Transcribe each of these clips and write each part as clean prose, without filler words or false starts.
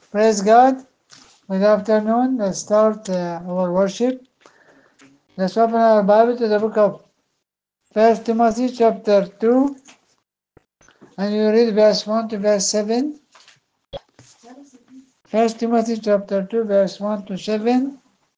Praise God. Good afternoon. Let's start our worship. Let's open our Bible to the book of 1 Timothy chapter 2, and you read verse 1 to verse 7. 1 Timothy chapter 2, verse 1 to 7.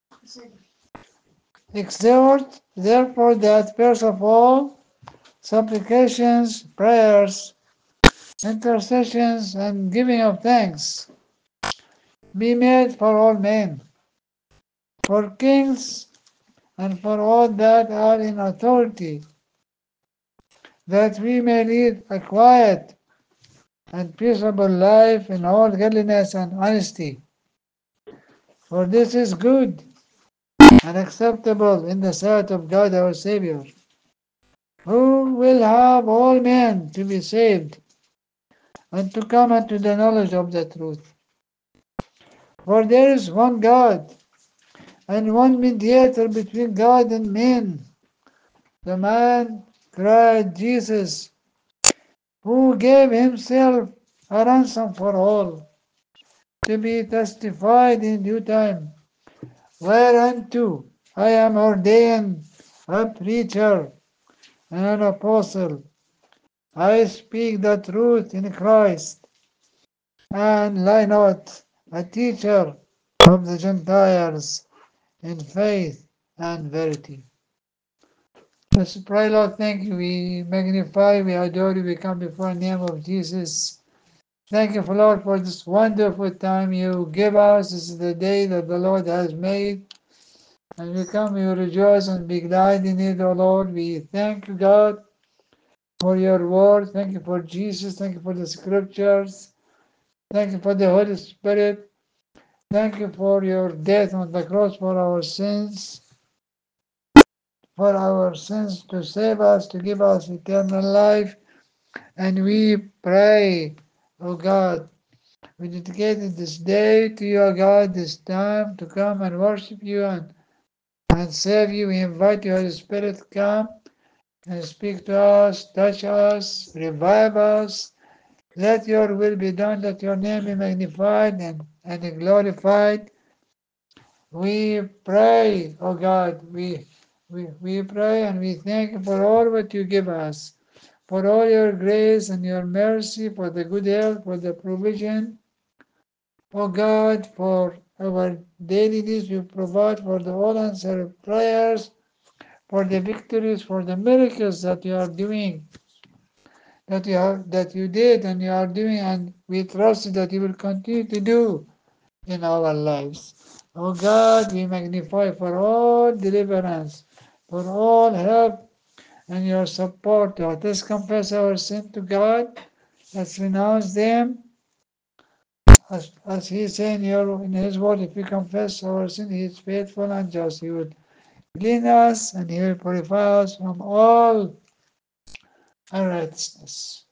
Exhort, therefore, that first of all, supplications, prayers, intercessions, and giving of thanks be made for all men, for kings, and for all that are in authority, that we may lead a quiet and peaceable life in all godliness and honesty. For this is good and acceptable in the sight of God our Savior, who will have all men to be saved and to come unto the knowledge of the truth. For there is one God and one mediator between God and men, the man Christ Jesus, who gave himself a ransom for all, to be testified in due time, whereunto I am ordained a preacher and an apostle. I speak the truth in Christ, and lie not, a teacher of the Gentiles in faith and verity. Let's pray, Lord. Thank you. We magnify, we adore you. We come before the name of Jesus. Thank you, Lord, for this wonderful time you give us. This is the day that the Lord has made. And we come, we rejoice and be glad in it, O Lord. We thank you, God, for your word. Thank you for Jesus. Thank you for the scriptures. Thank you for the Holy Spirit. Thank you for your death on the cross for our sins to save us, to give us eternal life. And we pray, O God, we dedicated this day to you, O God, this time to come and worship you and serve you. We invite you, Holy Spirit, come and speak to us, touch us, revive us. Let your will be done, let your name be magnified and glorified. We pray, oh God, we pray and we thank you for all what you give us, for all your grace and your mercy, for the good health, for the provision, oh God, for our daily needs you provide, for the all answered prayers, for the victories, for the miracles that you are doing, that you did and you are doing, and we trust that you will continue to do in our lives. Oh God, we magnify for all deliverance, for all help and your support. Let us confess our sin to God. Let's renounce them. As he said in his word, if we confess our sin, he is faithful and just. He will clean us and he will purify us from all unrighteousness.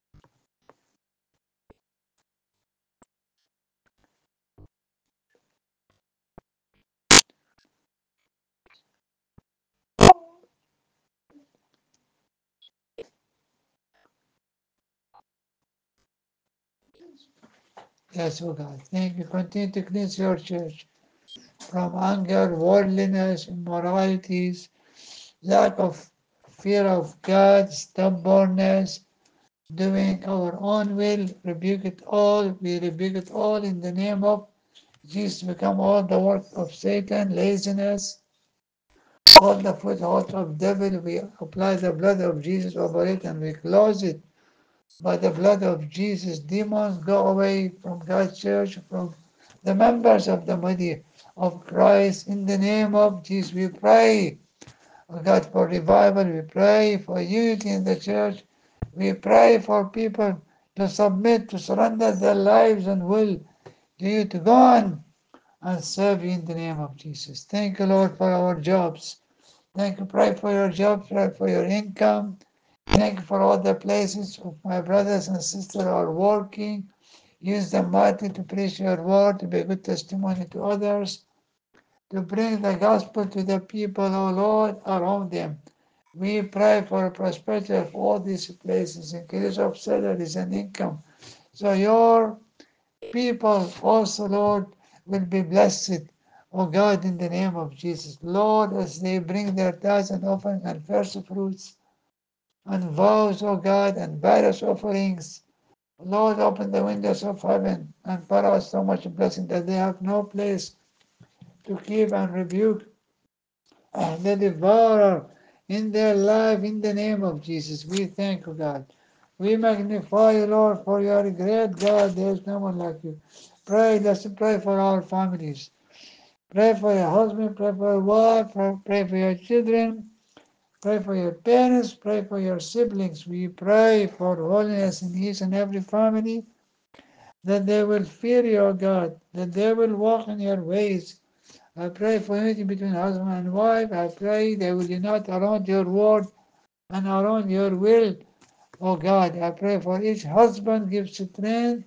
Yes, oh God, thank you. Continue to cleanse your church from anger, worldliness, immoralities, lack of fear of God, stubbornness, doing our own will. Rebuke it all. We rebuke it all in the name of Jesus. Become all the work of Satan, laziness, all the footholds of devil. We apply the blood of Jesus over it and we close it by the blood of Jesus. Demons go away from God's church, from the members of the body of Christ. In the name of Jesus, we pray, oh God, for revival. We pray for unity in the church. We pray for people to submit, to surrender their lives and will to you, to go on and serve you in the name of Jesus. Thank you, Lord, for our jobs. Thank you. Pray for your job, pray for your income. Thank you for all the places of my brothers and sisters are working. Use them mightily to preach your word, to be a good testimony to others, to bring the gospel to the people, O Lord, around them. We pray for prosperity of all these places, increase of salaries and income. So your People also, Lord, will be blessed, O God, in the name of Jesus. Lord, as they bring their tithes and offering and first fruits and vows, O God, and various offerings, Lord, open the windows of heaven and pour out so much blessing that they have no place to keep and rebuke the devourer in their life in the name of Jesus. We thank you, God. We magnify you, Lord, for you are a great God. There is no one like you. Let's pray for our families. Pray for your husband, pray for your wife, pray for your children, pray for your parents, pray for your siblings. We pray for holiness in each and every family, that they will fear your God, that they will walk in your ways. I pray for unity between husband and wife. I pray they will unite around your word and around your will. Oh God, I pray for each husband, give strength,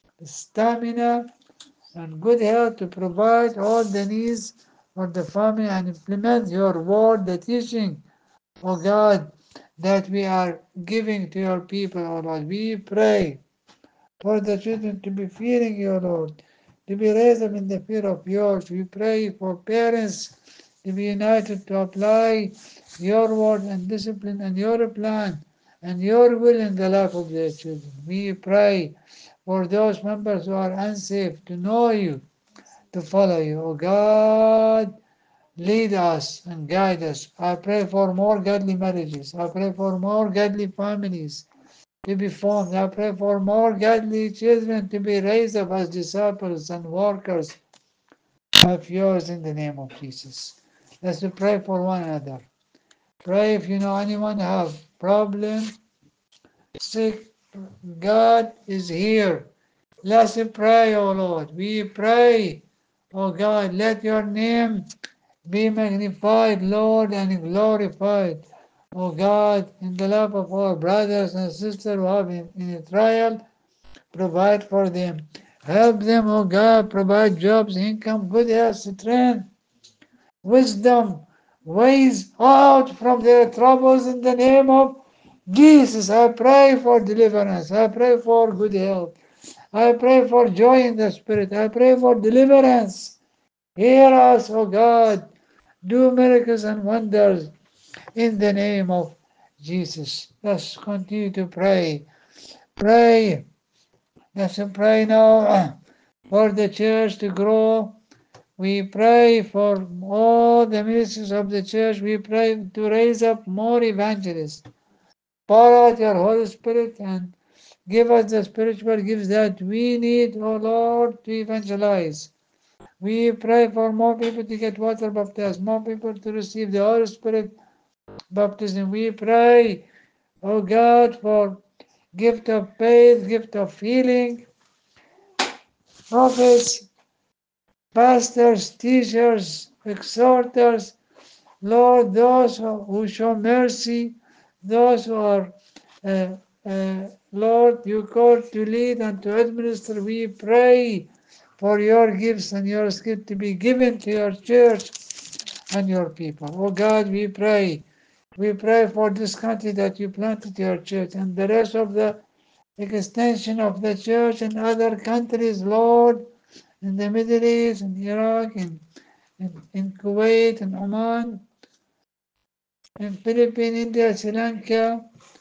stamina, and good health to provide all the needs for the family and implement your word, the teaching, oh God, that we are giving to your people, oh Lord. We pray for the children to be fearing you, Lord, to be raised up in the fear of yours. We pray for parents to be united to apply your word and discipline and your plan and your will in the life of their children. We pray for those members who are unsafe to know you, to follow you. Oh God, lead us and guide us. I pray for more godly marriages. I pray for more godly families to be formed. I pray for more godly children to be raised up as disciples and workers of yours in the name of Jesus. Let's pray for one another. Pray if you know anyone have problem, sick, God is here. Let's pray, O Lord. We pray, O God, let your name be magnified, Lord, and glorified. O God, in the life of our brothers and sisters who have in a trial, provide for them. Help them, O God, provide jobs, income, good health, strength, wisdom, ways out from their troubles in the name of Jesus. I pray for deliverance. I pray for good health. I pray for joy in the Spirit. I pray for deliverance. Hear us, O God. Do miracles and wonders in the name of Jesus. Let's continue to pray. Pray. Let's pray now for the church to grow. We pray for all the ministries of the church. We pray to raise up more evangelists. Pour out your Holy Spirit and give us the spiritual gifts that we need, O Lord, to evangelize. We pray for more people to get water baptized, more people to receive the Holy Spirit baptism. We pray, O God, for gift of faith, gift of healing, prophets, pastors, teachers, exhorters, Lord, those who show mercy, those who are, uh, Lord, you call to lead and to administer. We pray for your gifts and your skill to be given to your church and your people. Oh God, we pray. We pray for this country that you planted your church and the rest of the extension of the church in other countries, Lord, in the Middle East, in Iraq, in Kuwait, in Oman, in Philippines, India, Sri Lanka,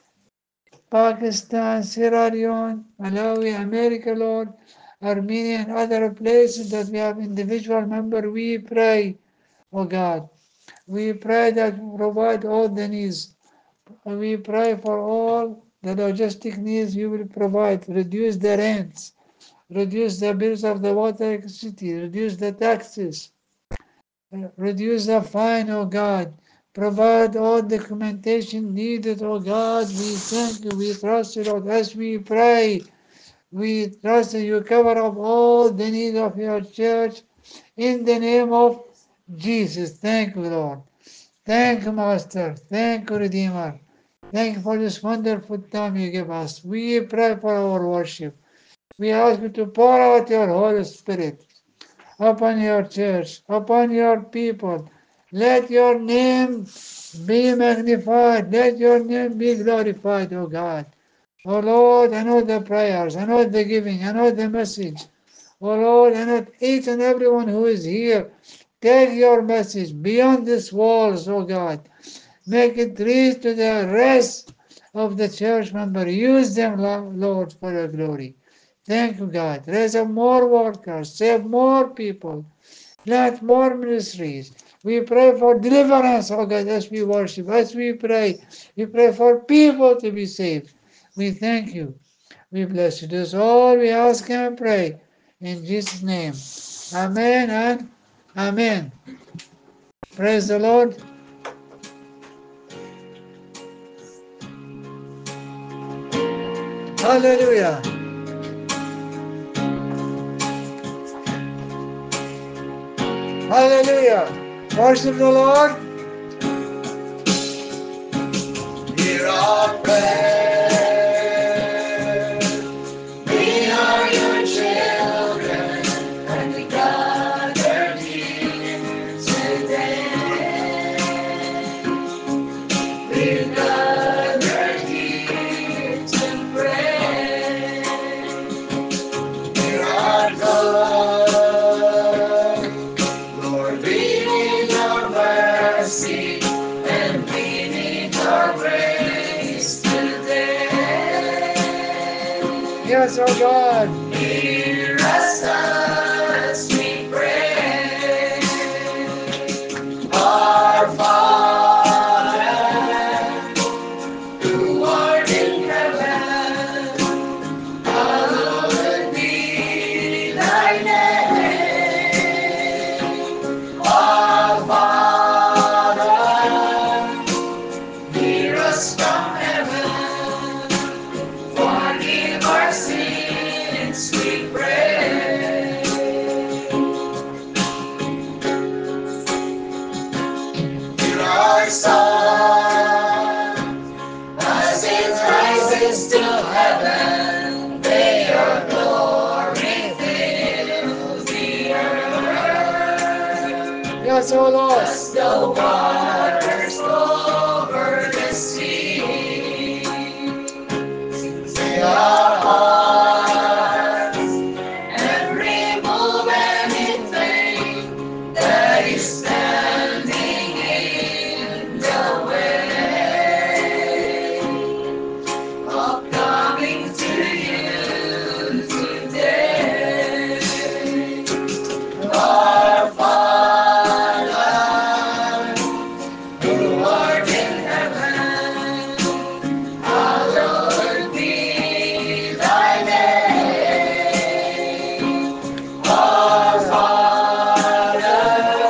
Pakistan, Sierra Leone, Malawi, America, Lord, Armenia, and other places that we have individual member. We pray, oh God, we pray that you provide all the needs. We pray for all the logistic needs you will provide. Reduce the rents, reduce the bills of the water, electricity, reduce the taxes, reduce the fine, oh God. Provide all documentation needed, oh God. We thank you, we trust you, Lord. As we pray, we trust that you cover up all the needs of your church in the name of Jesus. Thank you, Lord. Thank you, Master. Thank you, Redeemer. Thank you for this wonderful time you give us. We pray for our worship. We ask you to pour out your Holy Spirit upon your church, upon your people. Let your name be magnified. Let your name be glorified, O God. Oh Lord, I know the prayers, I know the giving, I know the message. Oh Lord, and let each and everyone who is here take your message beyond these walls, oh God. Make it reach to the rest of the church member. Use them, Lord, for your glory. Thank you, God. Raise up more workers. Save more people. Plant more ministries. We pray for deliverance, oh God, as we worship, as we pray. We pray for people to be saved. We thank you. We bless you. This is all we ask and pray. In Jesus' name. Amen and amen. Praise the Lord. Hallelujah. Hallelujah. Worship the Lord. Hear our prayer. We are your children, and we gather here today. We gather here to pray. Hear our God, Lord, we need your mercy, and we need your grace today. Yes, oh God. Hear us as we pray. Our Father, who art in heaven, hallowed be thy name. Our Father, hear us from heaven. Forgive our sins, we pray. Hear our song as it rises to heaven. May your glory fill the earth. Yes, oh Lord. As the waters over the sea, fill our hearts and remove anything that is standing in the way of coming to you today. Our Father, who art in heaven, hallowed be thy name. Our Father,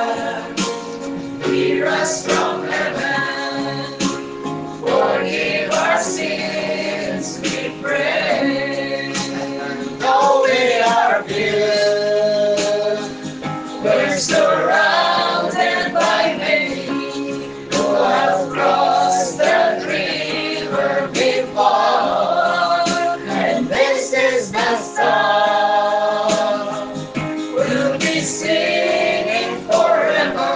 hear us from heaven. Forgive our sins, we pray. Though we are few, we're surrounded by many who have crossed that river before. And this is the song we'll be singing forever.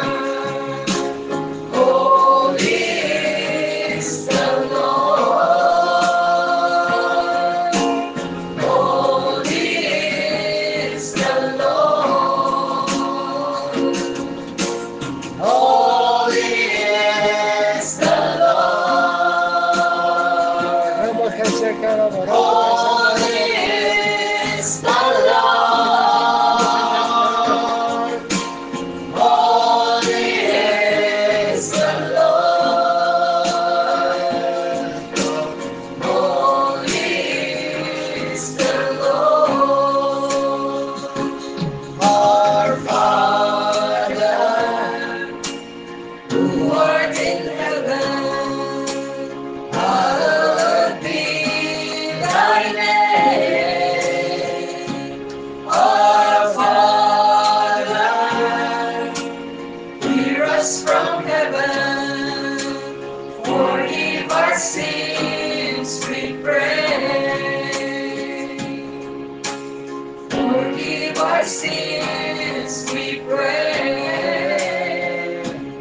Holy is the Lord. Holy is the Lord. Holy is the Lord. Holy is the Lord. Holy is the Lord. Holy is the Lord. Our Father, who art in heaven, hallowed be thy name. Our Father, hear us from heaven. Forgive our sins, we pray. Forgive our sins, we pray.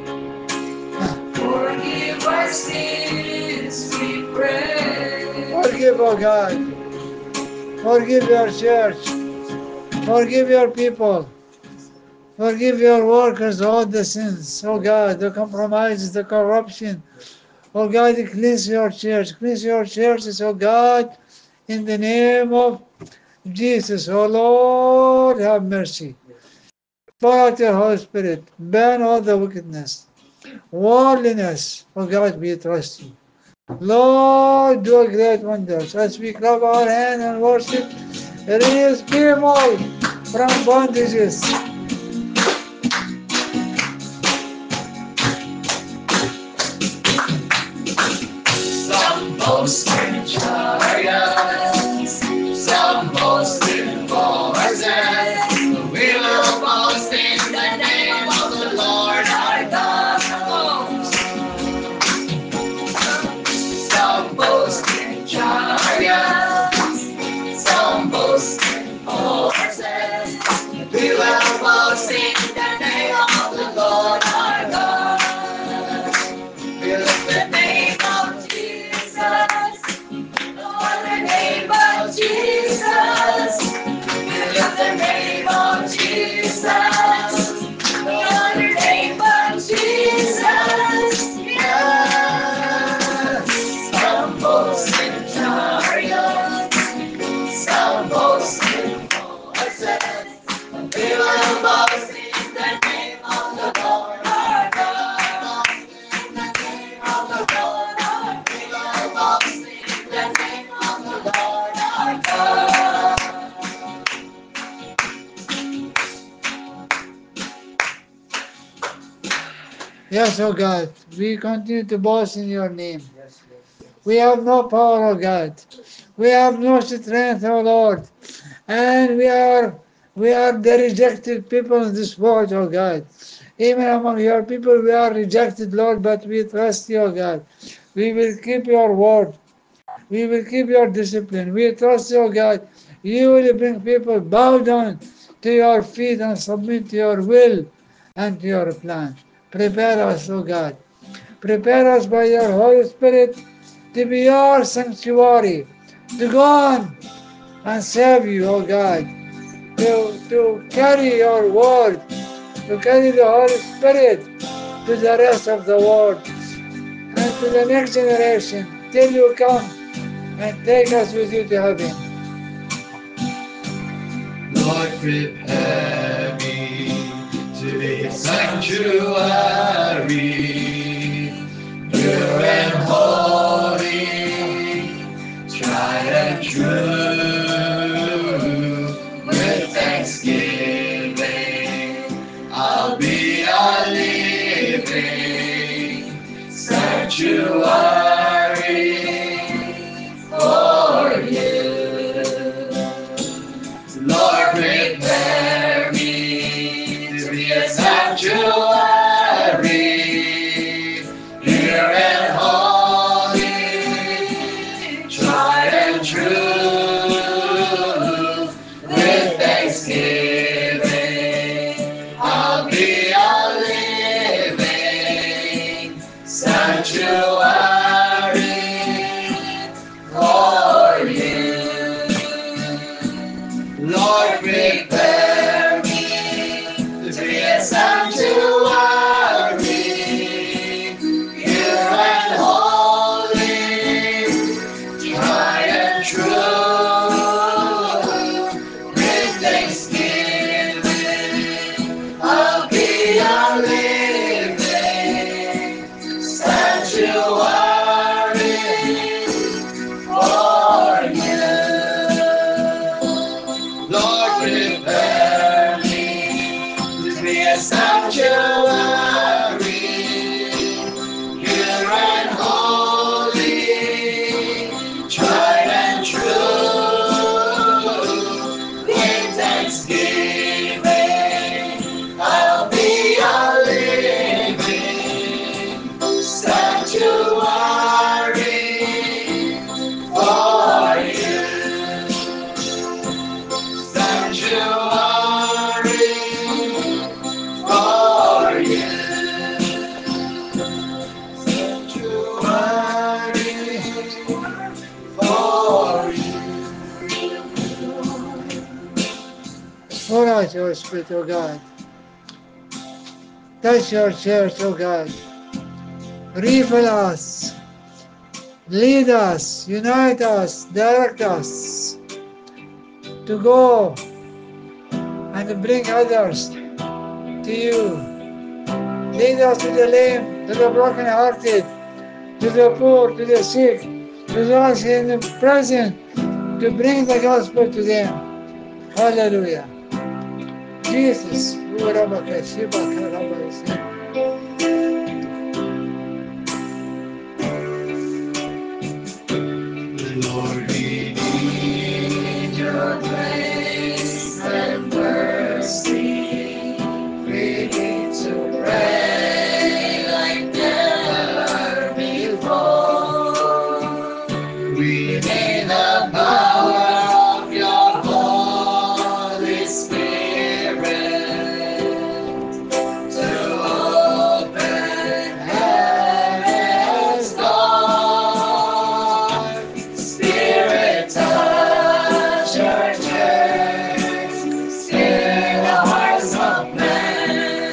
Forgive our sins, we pray. Forgive, oh God. Forgive your church. Forgive your people. Forgive your workers all the sins. Oh God, the compromises, the corruption. Oh God, cleanse your church. Cleanse your churches, oh God, in the name of Jesus. Oh Lord, have mercy. Pour out your Holy Spirit. Burn all the wickedness. Worldliness. Oh God, we trust you. Lord, do a great wonders. As we clap our hands and worship, release people from bondages. Some boast in chariots, some boast in horses. We will boast in the name of the Lord our God. Some boast in chariots, some boast in horses. We will boast in the name of the Lord our God. We lift the name of Jesus. Lord, the name of Jesus. We lift the name of Jesus. Lord, the name of Jesus. Yes. Some boast in chariots, some boast in horses. We will boast in the name of the Lord our God. In the name of the Lord our God. We will boast in the name of the Lord our God. Yes, oh God, we continue to boast in your name. We have no power, oh God. We have no strength, oh Lord. And we are the rejected people in this world, oh God. Even among your people we are rejected, Lord, but we trust you, oh God. We will keep your word. We will keep your discipline. We trust you, oh God. You will bring people bow down to your feet and submit to your will and to your plan. Prepare us, O God. Prepare us by your Holy Spirit to be your sanctuary, to go on and serve you, O God, to carry your word, to carry the Holy Spirit to the rest of the world and to the next generation till you come and take us with you to heaven. Lord, prepare me to be a sanctuary, pure and holy, tried and true. With thanksgiving, I'll be a living sanctuary for you. Lord, prepare me to be a sanctuary, pure and holy, tried and true. With thanksgiving, I'll be a living sanctuary for you. Lord, prepare me to be a sanctuary, pure and holy, tried and true. With thanksgiving, I'll be a living sanctuary for you. Lord, prepare me to be a sanctuary, pure and holy, tried and true. With thanksgiving, I'll be a living sanctuary for you. Sanctuary. out your Spirit, O God. Touch your church, O God. Refill us, lead us, unite us, direct us to go and to bring others to you. Lead us to the lame, to the brokenhearted, to the poor, to the sick, to those in the present, to bring the gospel to them. Hallelujah. Jesus. Lord, we need your grace and mercy. We need to pray like never before. We need the power of your Holy Spirit to open heaven's door. Spirit, touch your church, stir the hearts of men,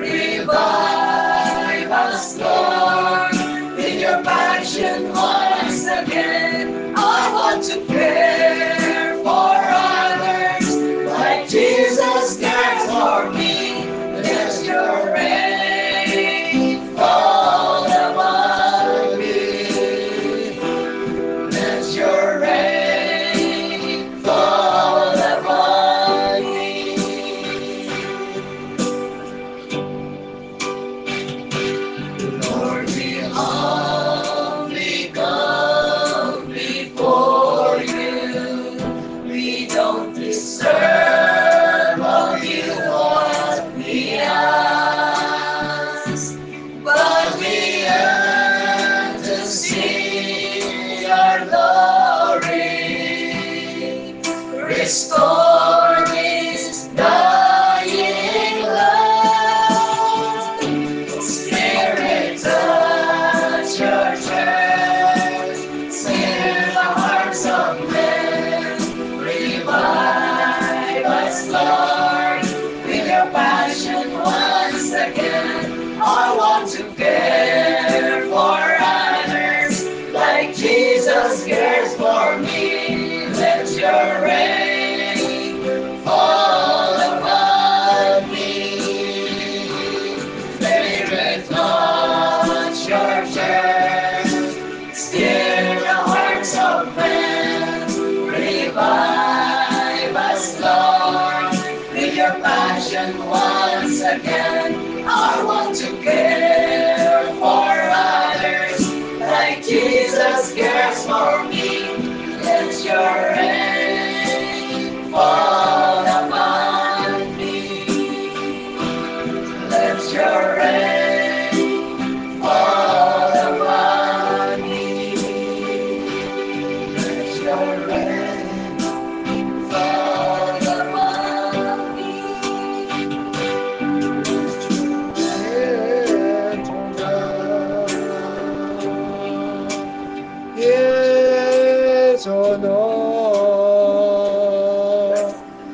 revive us, Lord, with your passion once again. I want to care for others like Jesus cares for me. Let your rain fall upon me. Let your rain fall upon me. Lord, we humbly come before you. We don't deserve of you what we ask, but we yearn to see your glory. Restore this dying land. Spirit, touch your church, stir the hearts of men, revive us, Lord, with your passion once again. I want to care for others like Jesus cares for me. Let your rain fall upon me. Spirit, touch your church, stir the hearts of men, revive us, Lord, with your passion once again. I want to care for others like Jesus cares for me. Let your rain fall upon me. Let your rain fall upon me. Let your rain fall upon me. Yes, oh Lord,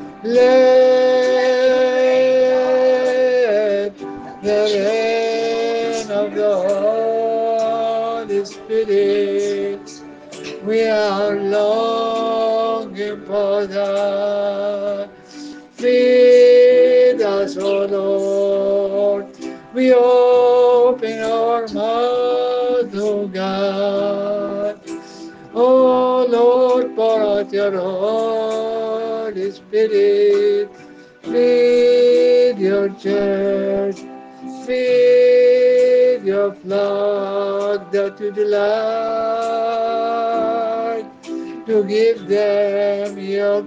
let the rain of the Holy Spirit. We are longing for that. Feed us, O Lord. We open our mouth, O God. O Lord, pour out your Holy Spirit. Feed your church. Feed your flock that you delight to give them your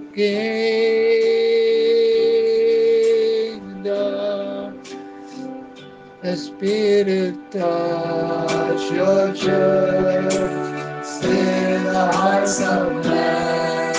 kingdom. The Spirit touch your church, Stir the hearts of men,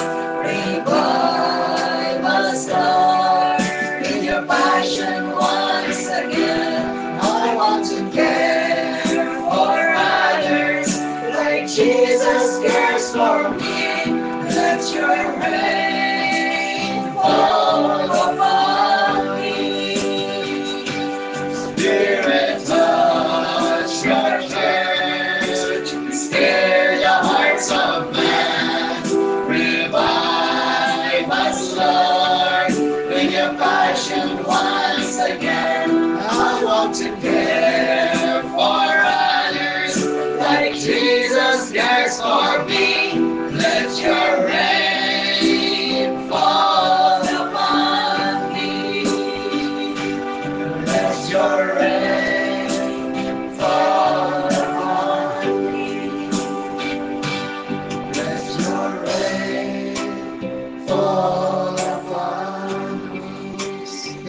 revive us, Lord, with your passion once again. I want to care for others like Jesus cares for me. Let your rain fall upon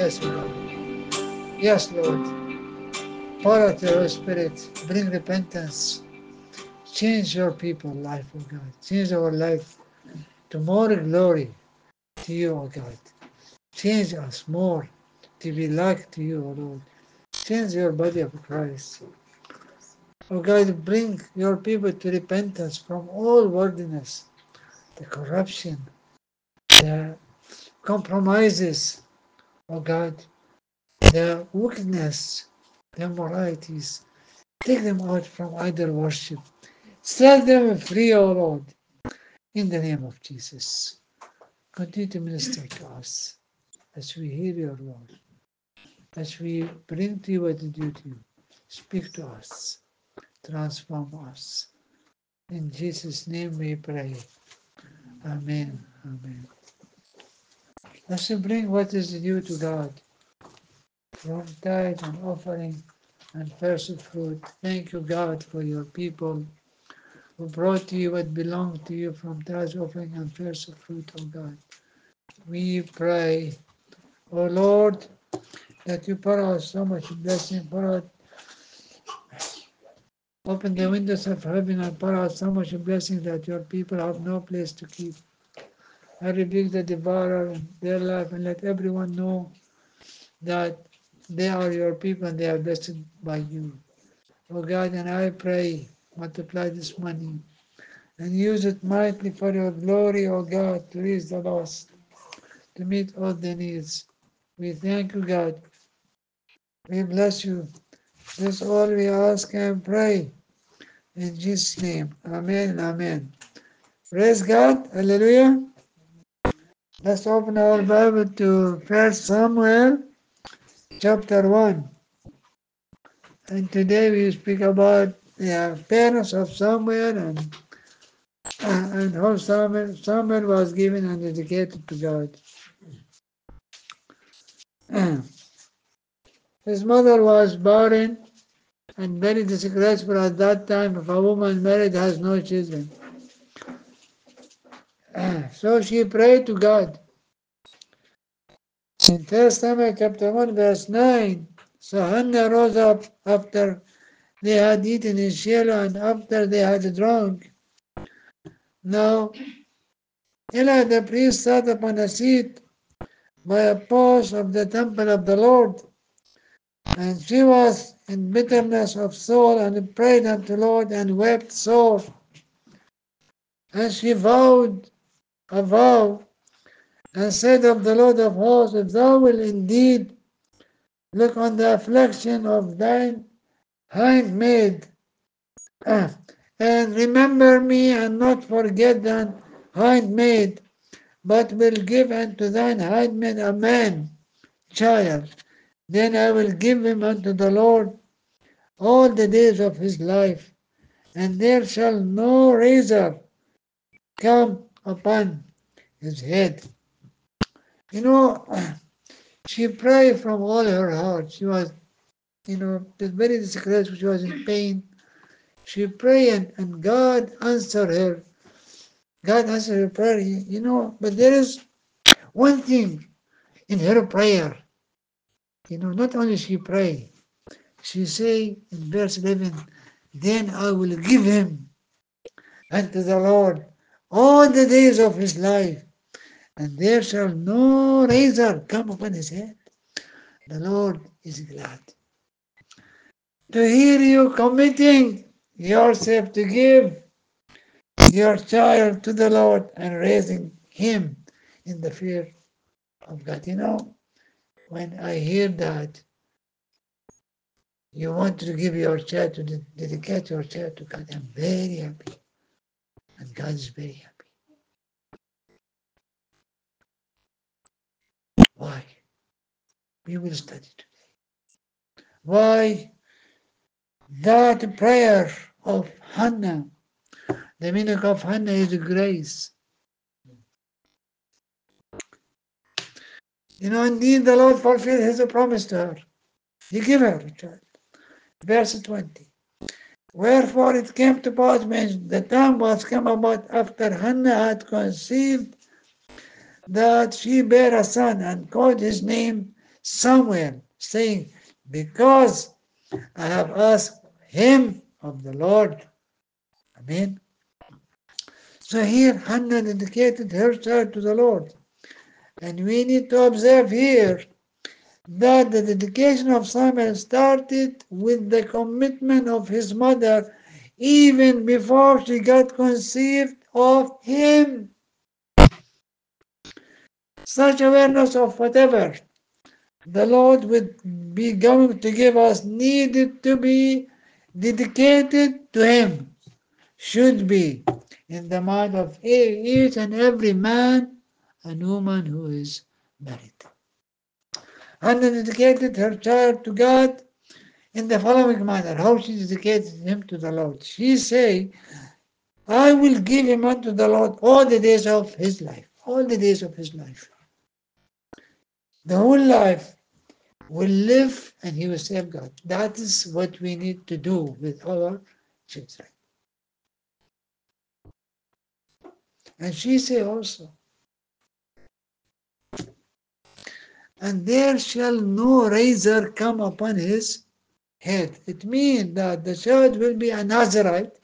Yes, O God. Yes, Lord. Pour out your Spirit. Bring repentance. Change your people's life, O God. Change our life to more glory to you, O God. Change us more to be like to you, O Lord. Change your body of Christ. O God, bring your people to repentance from all worldliness, the corruption, the compromises, O God, the wickedness, the immoralities. Take them out from idol worship. Set them free, O Lord, in the name of Jesus. Continue to minister to us as we hear your word, as we bring to you what to do to you. Speak to us, transform us. In Jesus' name we pray. Amen. Amen. Let's bring what is due to God from tithe and offering and first fruit. Thank you, God, for your people who brought to you what belonged to you from tithe, offering, and first fruit, O God. We pray, O Lord, that you pour out so much blessing, pour out, open the windows of heaven and pour out so much blessing that your people have no place to keep. I rebuke the devourer in their life and let everyone know that they are your people and they are blessed by you. Oh God, and I pray, multiply this money and use it mightily for your glory, oh God, to reach the lost, to meet all the needs. We thank you, God. We bless you. This is all we ask and pray. In Jesus' name. Amen. Amen. Praise God. Hallelujah. Let's open our Bible to 1 Samuel chapter 1. And today we speak about the parents of Samuel and how Samuel was given and dedicated to God. His mother was barren and very disgraceful at that time if a woman married has no children. So she prayed to God. In 1 Samuel chapter 1 verse 9, so Hannah rose up after they had eaten in Shiloh and after they had drunk. Now Eli the priest sat upon a seat by a post of the temple of the Lord, and she was in bitterness of soul and prayed unto the Lord and wept sore. And she vowed a vow and said of the Lord of hosts, if thou wilt indeed look on the affliction of thine handmaid, and remember me and not forget thine handmaid, but will give unto thine handmaid a man child, then I will give him unto the Lord all the days of his life, and there shall no razor come upon his head. You know, she prayed from all her heart. She was, very disgraceful. She was in pain. She prayed, and God answered her. God answered her prayer, but there is one thing in her prayer. Not only she pray, she say in verse 11, then I will give him unto the Lord all the days of his life, and there shall no razor come upon his head. The Lord is glad to hear you committing yourself to give your child to the Lord and raising him in the fear of God. When I hear that you want to give your child to dedicate your child to God, I'm very happy, and God is very happy. Why? We will study today. Why that prayer of Hannah, the meaning of Hannah is grace. Indeed, the Lord fulfilled his promise to her. He gave her a child. Verse 20. Wherefore it came to pass when the time was come about after Hannah had conceived that she bare a son and called his name Samuel, saying, because I have asked him of the Lord. Amen. So here Hannah dedicated her child to the Lord. And we need to observe here that the dedication of Samuel started with the commitment of his mother even before she got conceived of him. Such awareness of whatever the Lord would be going to give us needed to be dedicated to him, should be in the mind of each and every man and woman who is married. Hannah dedicated her child to God in the following manner, how she dedicated him to the Lord. She say, I will give him unto the Lord all the days of his life. All the days of his life. The whole life will live and he will serve God. That is what we need to do with our children. And she say also, and there shall no razor come upon his head. It means that the child will be a Nazarite,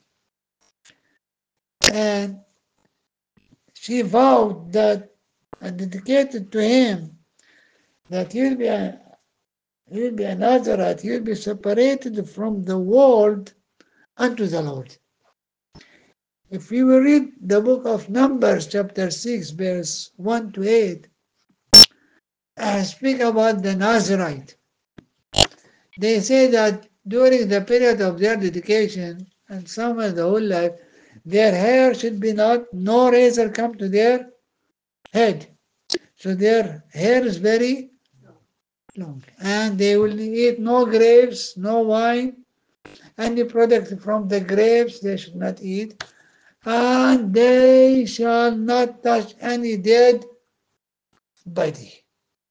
and she vowed that and dedicated to him that he will be a Nazarite, he will be separated from the world unto the Lord. If we will read the book of Numbers, chapter 6, verse 1 to 8, speak about the Nazarite. They say that during the period of their dedication, and some of the whole life, their hair should be not, no razor come to their head. So their hair is very long. And they will eat no grapes, no wine, any product from the grapes they should not eat. And they shall not touch any dead body.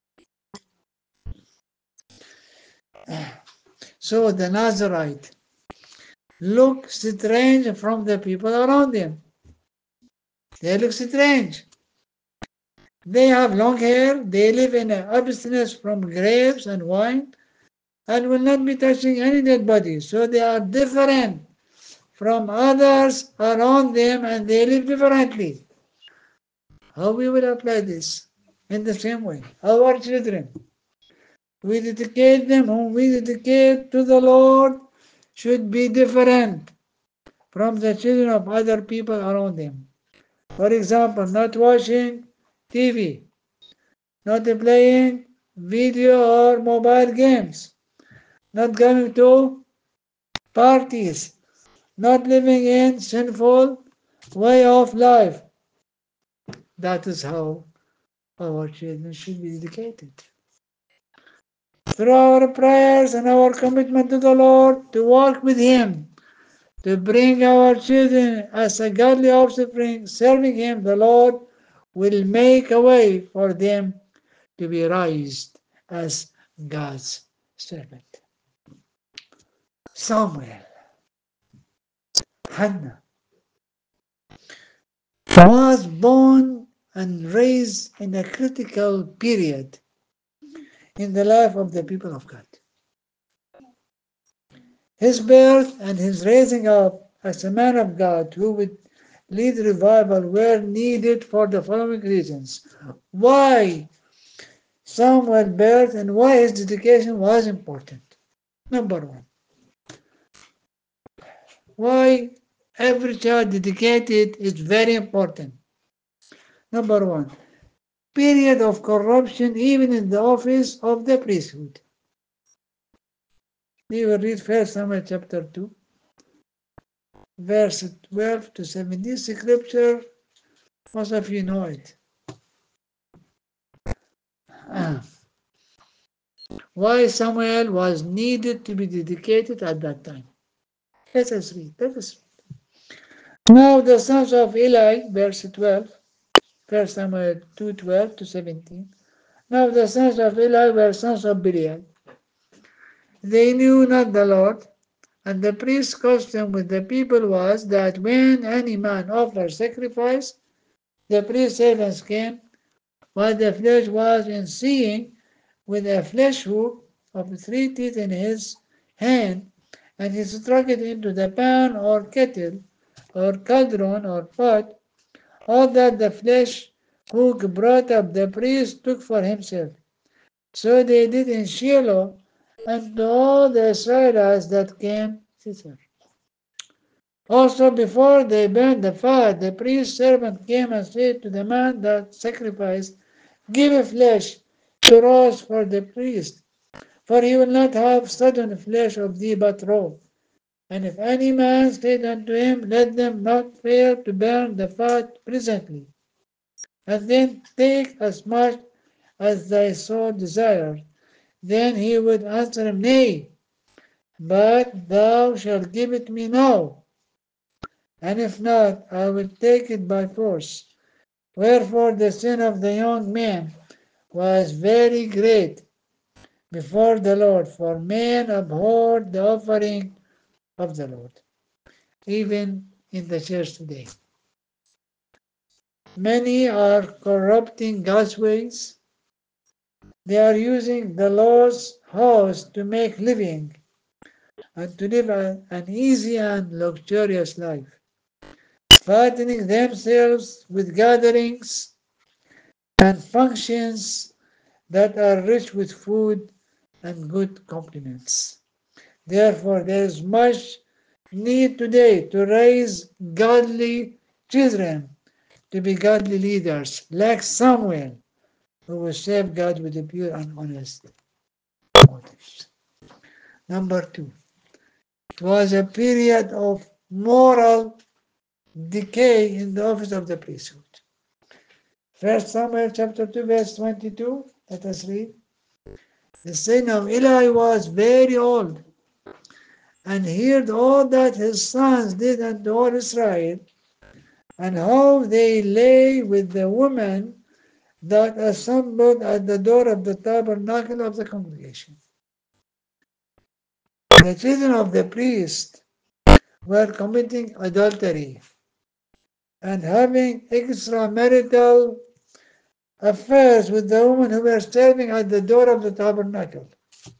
So the Nazarite look strange from the people around him. They look strange. They have long hair, they live in abstinence from grapes and wine, and will not be touching any dead body. So they are different from others around them, and they live differently. How we will apply this? In the same way, our children, we dedicate them, whom we dedicate to the Lord, should be different from the children of other people around them. For example, not watching TV, not playing video or mobile games, not going to parties, not living in sinful way of life. That is how our children should be dedicated. Through our prayers and our commitment to the Lord, to walk with Him, to bring our children as a godly offspring, serving Him, the Lord will make a way for them to be raised as God's servant. Samuel, Hannah, was born and raised in a critical period in the life of the people of God. His birth and his raising up as a man of God who would lead revival were needed for the following reasons. Why Samuel's birth and why his dedication was important. Number one, why every child dedicated is very important. Number one, period of corruption even in the office of the priesthood. We will read 1 Samuel chapter 2, verse 12 to 17. Scripture, most of you know it. Why Samuel was needed to be dedicated at that time. Let us read. Now the sons of Eli, verse 12, 1 Samuel 2, 12 to 17. Now the sons of Eli were sons of Belial. They knew not the Lord, and the priest's custom with the people was that when any man offered sacrifice, the priest's servants came while the flesh was in seeing, with a flesh hook of 3 teeth in his hand, and he struck it into the pan or kettle or cauldron or pot. All that the flesh hook brought up the priest took for himself. So they did in Shiloh and to all the Israelites that came thither. Also before they burned the fat, the priest's servant came and said to the man that sacrificed, Give a flesh to roast for the priest, for he will not have sudden flesh of thee but raw. And if any man said unto him, Let them not fail to burn the fat presently, and then take as much as thy soul desires, then he would answer him, Nay, but thou shalt give it me now, and if not, I will take it by force. Wherefore the sin of the young man was very great before the Lord, for men abhorred the offering of the Lord, even in the church today. Many are corrupting God's ways. They are using the Lord's house to make living and to live an easy and luxurious life, fattening themselves with gatherings and functions that are rich with food and good compliments. Therefore, there is much need today to raise godly children to be godly leaders, like Samuel, who will serve God with a pure and honest motives. Number two, it was a period of moral decay in the office of the priesthood. First Samuel chapter 2, verse 22. Let us read. The son of Eli was very old, and heard all that his sons did unto all Israel, and how they lay with the women that assembled at the door of the tabernacle of the congregation. The children of the priest were committing adultery and having extramarital affairs with the women who were serving at the door of the tabernacle.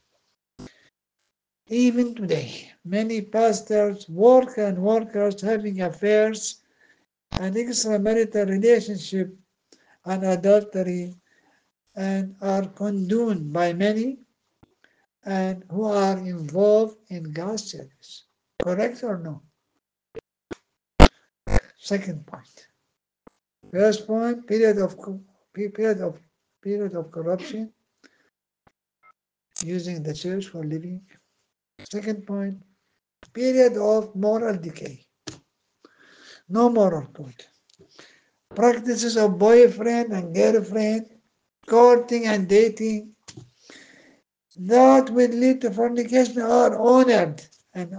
Even today, many pastors, work and workers having affairs and extramarital relationship and adultery and are condoned by many and who are involved in God's service. Correct or no? Second point. First point, period of corruption, using the church for living. Second point, period of moral decay. No moral code. Practices of boyfriend and girlfriend, courting and dating, that will lead to fornication are honored and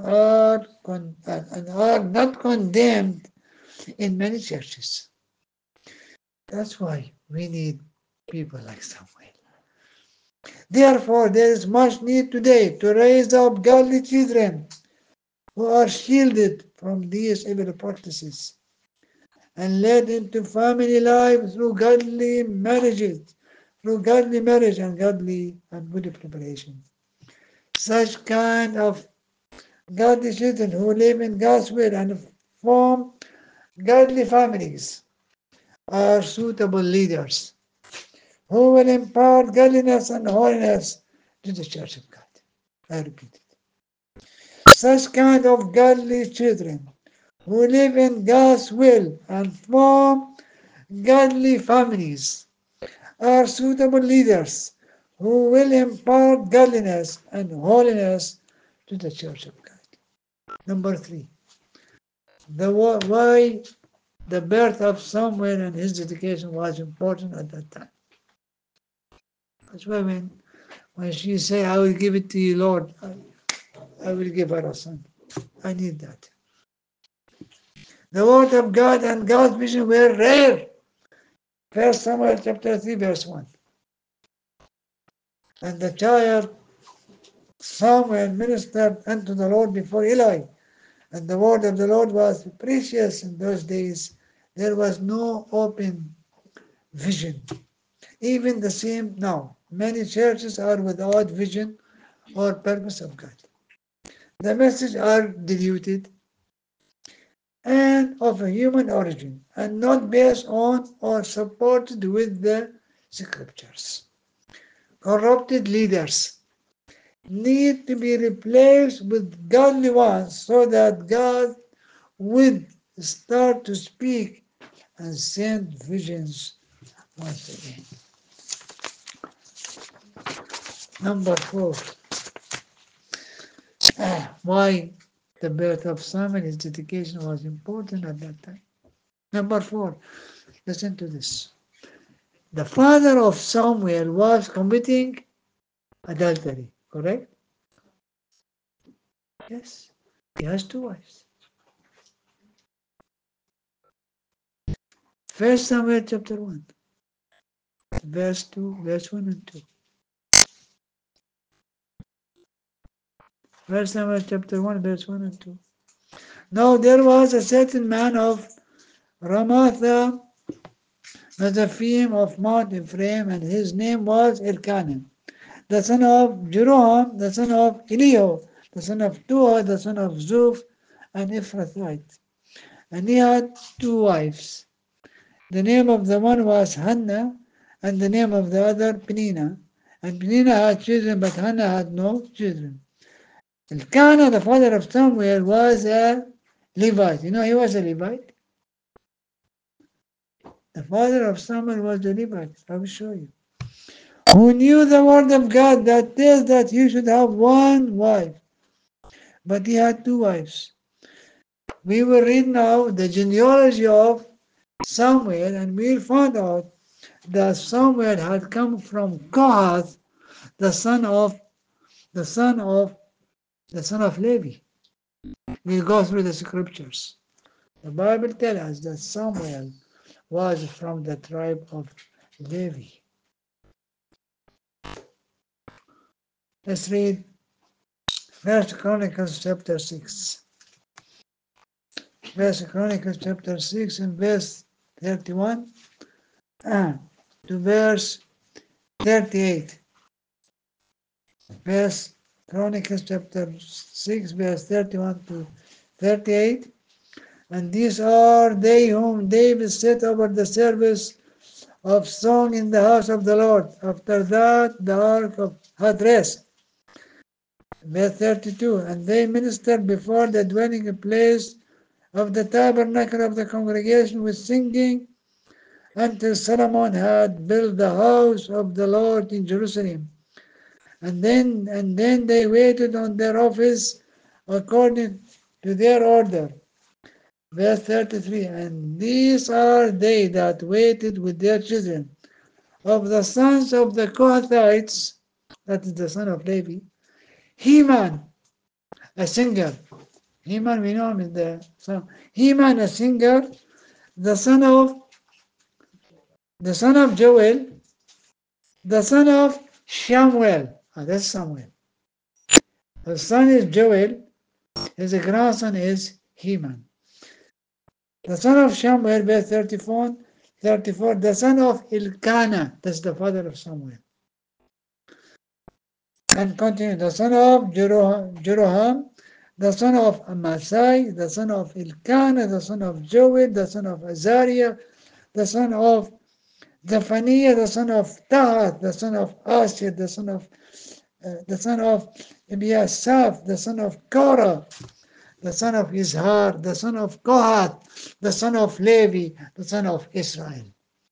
are not condemned in many churches. That's why we need people like Samuel. Therefore, there is much need today to raise up godly children who are shielded from these evil practices and led into family life through godly marriages, through godly marriage and godly and good preparation. Such kind of godly children who live in God's will and form godly families are suitable leaders who will impart godliness and holiness to the church of God. I repeat it. Such kind of godly children who live in God's will and form godly families are suitable leaders who will impart godliness and holiness to the church of God. Number three, why the birth of Samuel and his dedication was important at that time. That's why when she said, I will give it to you, Lord, I will give her a son. I need that. The word of God and God's vision were rare. First Samuel chapter 3, verse 1. And the child Samuel ministered unto the Lord before Eli, and the word of the Lord was precious in those days. There was no open vision. Even the same now. Many churches are without vision or purpose of God. The messages are diluted and of a human origin and not based on or supported with the scriptures. Corrupted leaders need to be replaced with godly ones so that God would start to speak and send visions once again. Number 4. Why the birth of Samuel, his dedication was important at that time. Number 4. Listen to this. The father of Samuel was committing adultery, correct? Yes. He has 2 wives. First Samuel chapter 1, verse 1 and 2. First Samuel chapter 1, verse 1 and 2. Now there was a certain man of Ramatha, Mezaphim of Mount Ephraim, and his name was Elkanah, the son of Jeroham, the son of Elihu, the son of Tuah, the son of Zuph, an Ephrathite. And he had 2 wives. The name of the one was Hannah, and the name of the other Peninnah. And Peninnah had children, but Hannah had no children. Elkanah, the father of Samuel, was a Levite. You know, he was a Levite. The father of Samuel was a Levite. I will show you. Who knew the word of God that says that you should have 1 wife. But he had 2 wives. We will read now the genealogy of Samuel, and we'll find out that Samuel had come from Kohath, the son of Levi. We'll go through the scriptures. The Bible tells us that Samuel was from the tribe of Levi. Let's read 1 Chronicles chapter 6. 1 Chronicles chapter 6 and verse 31 to verse 38. 1 Chronicles chapter 6 verse 31 to 38. And these are they whom David set over the service of song in the house of the Lord. After that, the ark had rest. Verse 32. And they ministered before the dwelling place of the tabernacle of the congregation with singing until Solomon had built the house of the Lord in Jerusalem. And then they waited on their office according to their order. Verse 33. And these are they that waited with their children. Of the sons of the Kohathites, that is the son of Levi, Heman, a singer. Heman, we know him as the son. Heman, a singer, the son of Joel, the son of Shamuel. That's Samuel. His son is Joel. His grandson is Heman. The son of Shamuel, verse 34, the son of Elkanah, that's the father of Samuel. And continue, the son of Jeroham, the son of Amasai, the son of Elkanah, the son of Joel, the son of Azariah, the son of Zephaniah, the son of Tahath, the son of Asher, the son of Ebiasaph, the son of Korah, the son of Izhar, the son of Kohath, the son of Levi, the son of Israel.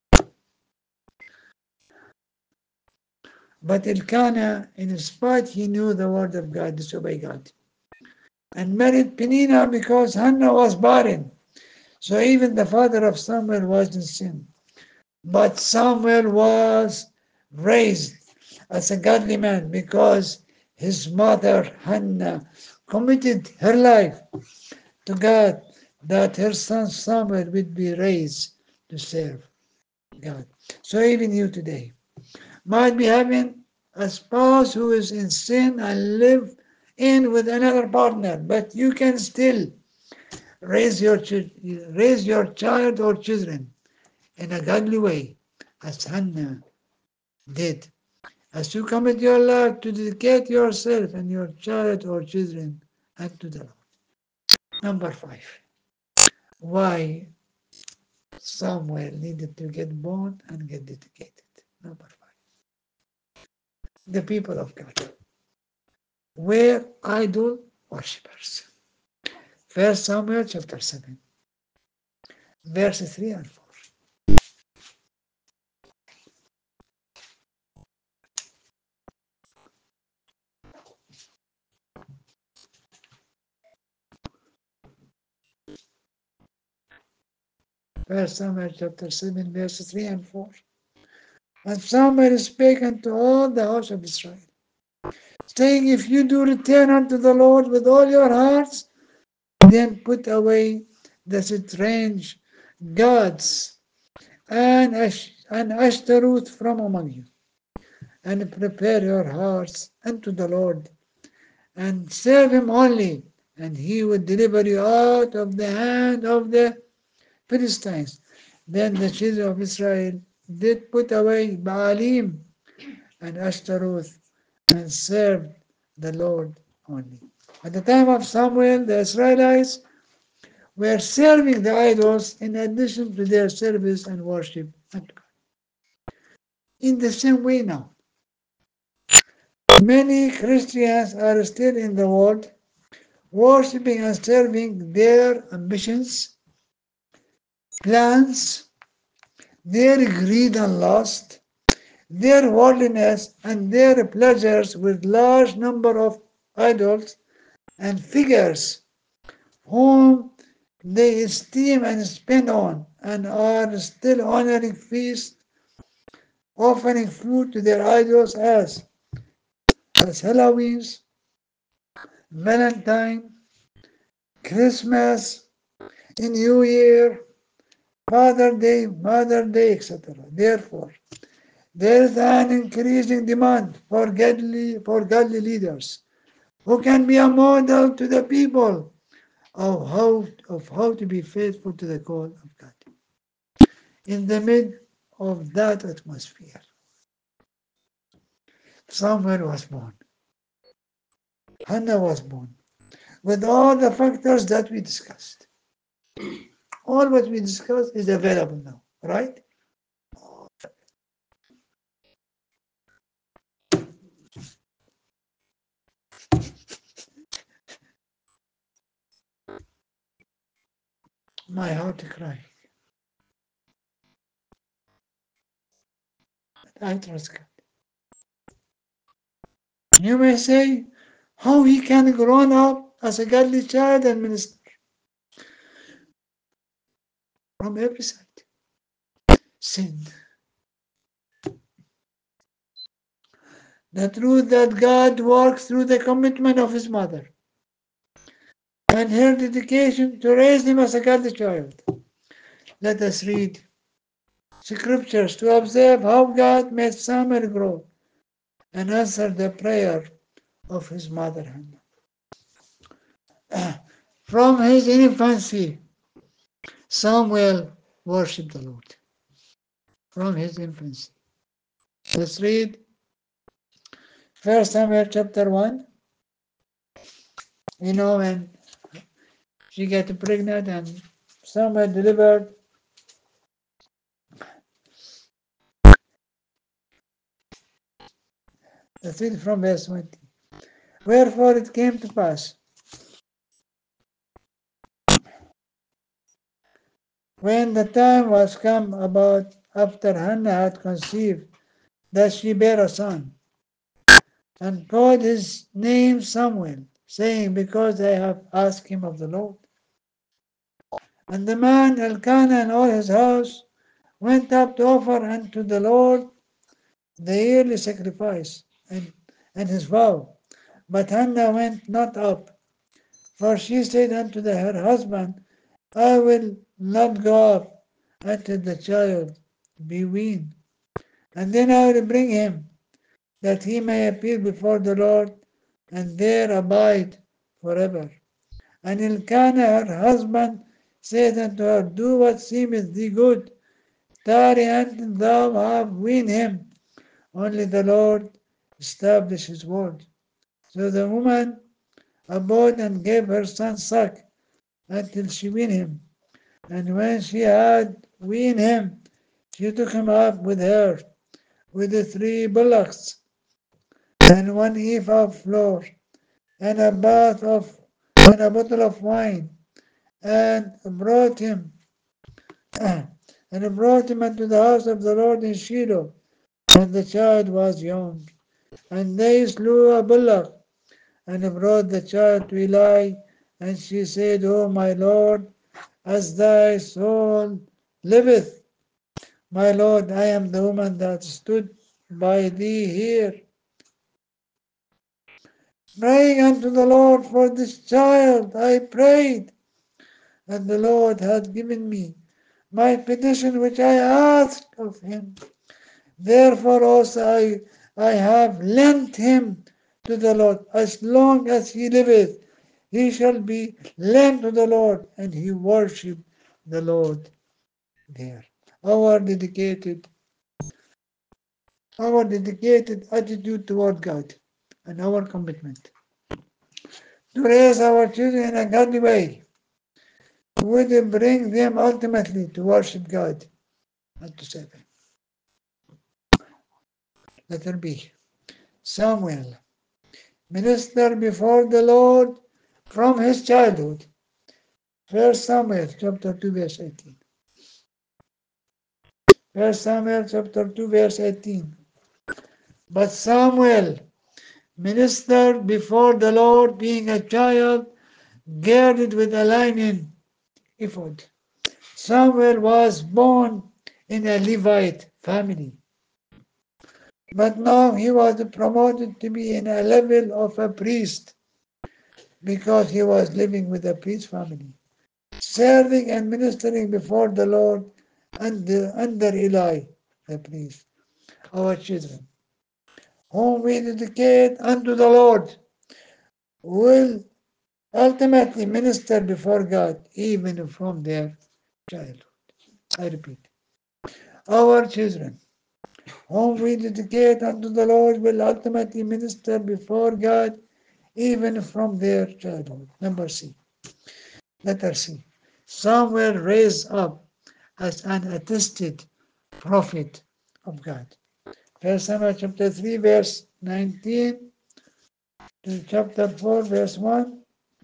But Elkanah, in spite he knew the word of God, disobeyed God, and married Peninnah because Hannah was barren. So even the father of Samuel was in sin. But Samuel was raised as a godly man because his mother Hannah committed her life to God, that her son Samuel would be raised to serve God. So even you today might be having a spouse who is in sin and live in with another partner, but you can still raise your child or children in a godly way, as Hannah did, as you commit your life to dedicate yourself and your child or children unto the Lord. Number 5. Why Samuel needed to get born and get dedicated. Number 5. The people of God were idol worshippers. 1 Samuel chapter 7, verses 3 and 4. 1 Samuel chapter 7, verses 3 and 4. And Samuel spake unto all the house of Israel, saying, If you do return unto the Lord with all your hearts, then put away the strange gods and Ashtaroth from among you, and prepare your hearts unto the Lord, and serve him only, and he will deliver you out of the hand of the Philistines. Then the children of Israel did put away Baalim and Ashtaroth and served the Lord only. At the time of Samuel, the Israelites were serving the idols in addition to their service and worship unto God. In the same way now, many Christians are still in the world worshiping and serving their ambitions, plans, their greed and lust, their worldliness, and their pleasures with large number of idols and figures whom they esteem and spend on, and are still honoring feasts, offering food to their idols as Halloween's, Valentine, Christmas, New Year, Mother Day, etc. Therefore, there is an increasing demand for godly leaders who can be a model to the people of how to be faithful to the call of God. In the midst of that atmosphere, Samuel was born. Hannah was born. With all the factors that we discussed. All what we discussed is available now, right? My heart cry. I trust God. You may say, how he can grow up as a godly child and minister from every side. Sin. The truth that God works through the commitment of his mother and her dedication to raise him as a godly child. Let us read scriptures to observe how God made Samuel grow and answer the prayer of his mother Hannah. From his infancy, Samuel worshipped the Lord. From his infancy. Let's read 1 Samuel chapter 1. You know, when she got pregnant and Samuel delivered. Let's read from verse 20. Wherefore it came to pass, when the time was come about after Hannah had conceived, that she bare a son, and called his name Samuel, saying, Because I have asked him of the Lord. And the man Elkanah and all his house went up to offer unto the Lord the yearly sacrifice and his vow. But Hannah went not up, for she said unto her husband, I will not go up until the child be weaned, and then I will bring him, that he may appear before the Lord, and there abide forever. And Elkanah her husband said unto her, Do what seemeth thee good, tarry until thou have weaned him. Only the Lord establish his word. So the woman abode and gave her son suck until she weaned him. And when she had weaned him, she took him up with her, with the 3 bullocks, and 1 ephah of flour, and a bath of, and a bottle of wine, and brought him, and brought him into the house of the Lord in Shiloh, and the child was young. And they slew a bullock, and brought the child to Eli, and she said, O my Lord, as thy soul liveth, my Lord, I am the woman that stood by thee here, praying unto the Lord for this child. I prayed, and the Lord hath given me my petition which I asked of him. Therefore also I have lent him to the Lord. As long as he liveth, he shall be lent to the Lord, and he worshiped the Lord there. Our dedicated, our dedicated attitude toward God and our commitment to raise our children in a godly way would bring them ultimately to worship God and to serve Him. Letter B. Samuel ministered before the Lord from his childhood. 1 Samuel chapter 2 verse 18. 1 Samuel chapter 2 verse 18. But Samuel ministered before the Lord being a child girded with a linen ephod. Samuel was born in a Levite family, but now he was promoted to be in a level of a priest because he was living with a priest family, serving and ministering before the Lord under Eli, the priest. Our children, whom we dedicate unto the Lord, will ultimately minister before God even from their childhood. I repeat, our children, whom we dedicate unto the Lord, will ultimately minister before God even from their childhood. Number C. Letter C. Samuel raised up as an attested prophet of God. 1 Samuel chapter 3 verse 19 to chapter 4 verse 1.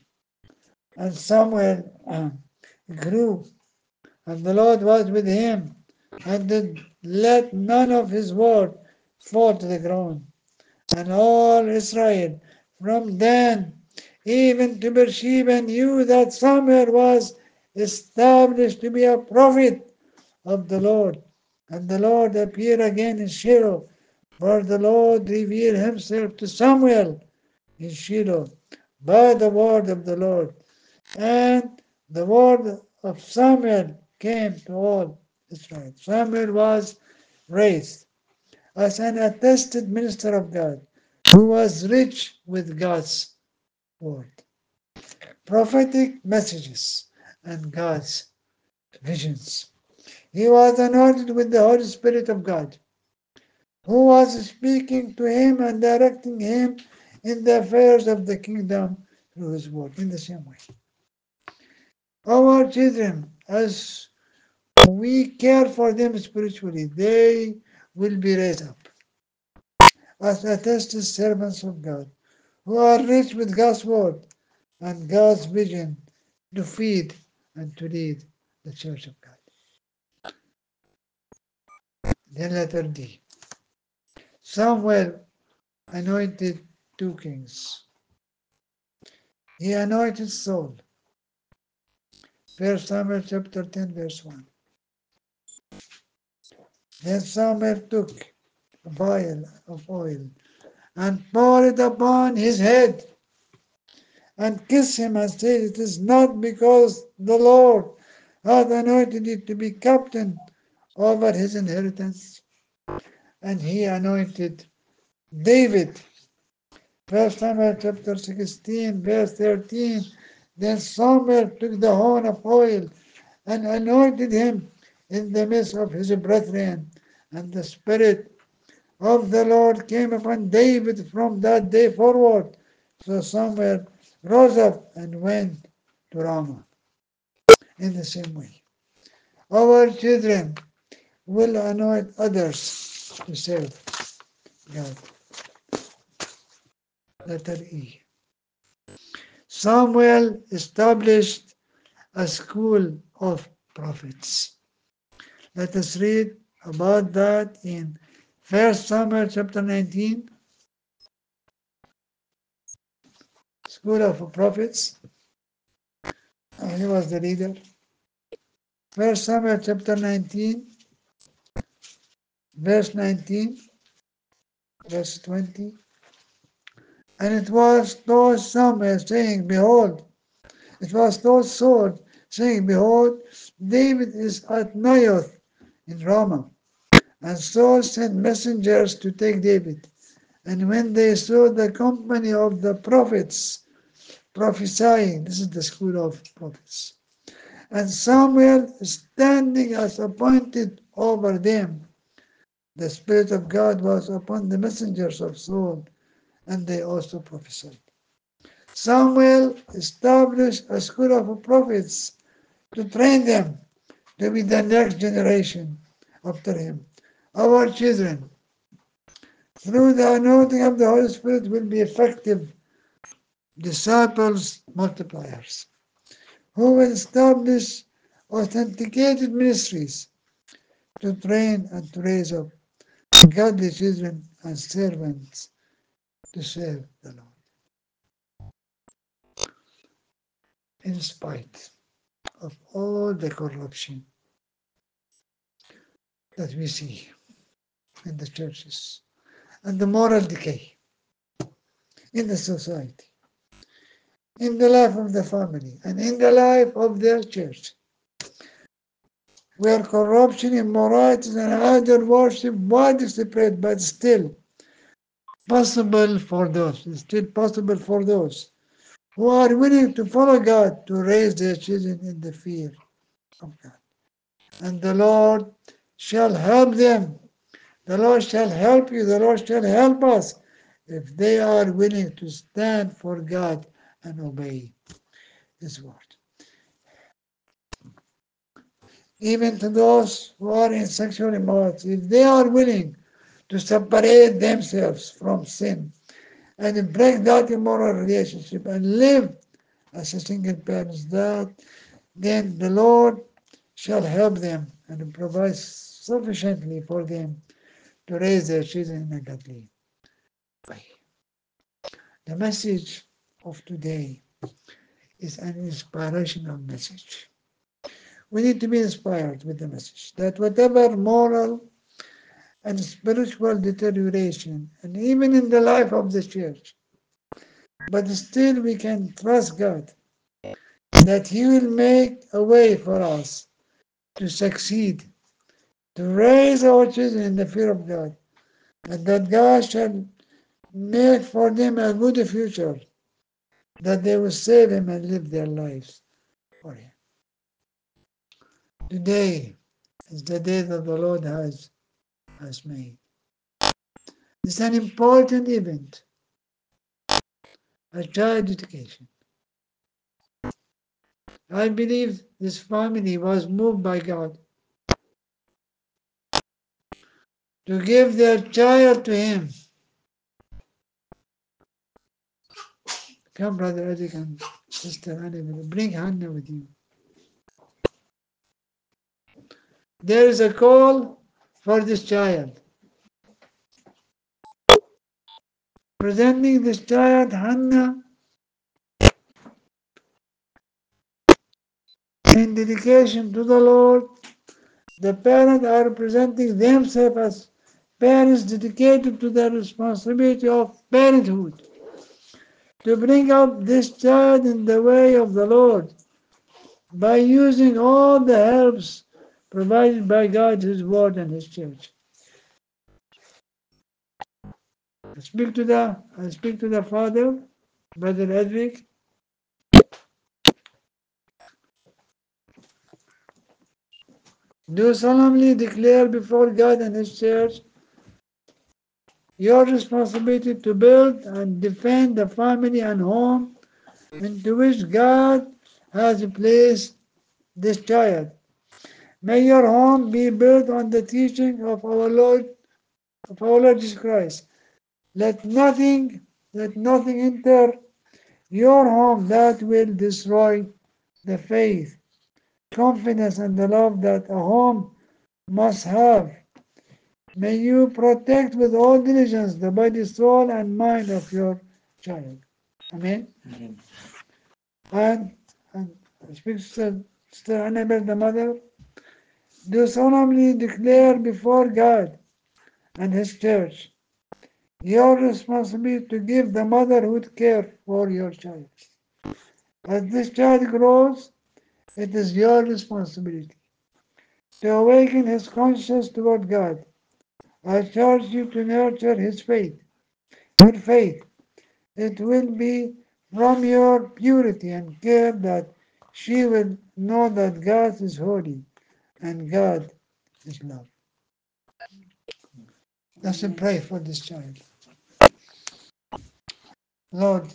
And Samuel grew, and the Lord was with him, and did let none of his word fall to the ground. And all Israel, from Dan even to Beersheba, knew that Samuel was established to be a prophet of the Lord. And the Lord appeared again in Shiloh, for the Lord revealed himself to Samuel in Shiloh by the word of the Lord. And the word of Samuel came to all Israel. Samuel was raised as an attested minister of God who was rich with God's word, prophetic messages, and God's visions. He was anointed with the Holy Spirit of God, who was speaking to him and directing him in the affairs of the kingdom through his word. In the same way, our children, as we care for them spiritually, they will be raised up as attested servants of God, who are rich with God's word and God's vision to feed and to lead the church of God. Then letter D. Samuel anointed 2 kings. He anointed Saul. 1 Samuel chapter 10 verse 1. Then Samuel took a vial of oil and poured it upon his head and kissed him and said, It is not because the Lord hath anointed you to be captain over his inheritance. And he anointed David. 1 Samuel chapter 16 verse 13. Then Samuel took the horn of oil and anointed him in the midst of his brethren, and the Spirit of the Lord came upon David from that day forward. So Samuel rose up and went to Ramah. In the same way, our children will anoint others to serve God. Letter E. Samuel established a school of prophets. Let us read about that in 1 Samuel chapter 19, school of prophets. He was the leader. 1 Samuel chapter 19, verse 19, verse 20. And it was told Samuel, saying, Behold, it was told Saul, saying, Behold, David is at Naioth in Ramah. And Saul sent messengers to take David. And when they saw the company of the prophets prophesying, this is the school of prophets, and Samuel standing as appointed over them, the Spirit of God was upon the messengers of Saul, and they also prophesied. Samuel established a school of prophets to train them to be the next generation after him. Our children, through the anointing of the Holy Spirit, will be effective disciples, multipliers, who will establish authenticated ministries to train and to raise up godly children and servants to serve the Lord. In spite of all the corruption that we see in the churches and the moral decay in the society, in the life of the family, and in the life of their church, where corruption, immorality, and idol worship widely spread, but still possible for those, it's still possible for those who are willing to follow God to raise their children in the fear of God. And the Lord shall help them. The Lord shall help you. The Lord shall help us if they are willing to stand for God and obey His word. Even to those who are in sexual immorality, if they are willing to separate themselves from sin and break that immoral relationship and live as a single parent, that then the Lord shall help them and provide sufficiently for them to raise their children in a godly way. The message of today is an inspirational message. We need to be inspired with the message that whatever moral and spiritual deterioration, and even in the life of the church, but still we can trust God that He will make a way for us to succeed, to raise our children in the fear of God, and that God shall make for them a good future, that they will save Him and live their lives for Him. Today is the day that the Lord has made. It's an important event, a child dedication. I believe this family was moved by God to give their child to Him. Come, Brother Eric and Sister Hannah, bring Hannah with you. There is a call for this child. Presenting this child, Hannah, in dedication to the Lord. The parents are presenting themselves as parents dedicated to the responsibility of parenthood, to bring up this child in the way of the Lord by using all the helps provided by God, His Word, and His Church. I speak to the Father, Brother Edwig. Do solemnly declare before God and His Church your responsibility to build and defend the family and home into which God has placed this child. May your home be built on the teaching of our Lord Jesus Christ. Let nothing enter your home that will destroy the faith, confidence, and the love that a home must have. May you protect with all diligence the body, soul, and mind of your child. Amen. Amen. And speaks to Sister Annabel, the mother, do solemnly declare before God and His church your responsibility to give the motherhood care for your child. As this child grows, it is your responsibility to awaken his conscience toward God. I charge you to nurture his faith, your faith. It will be from your purity and care that she will know that God is holy and God is love. Let's pray for this child. Lord,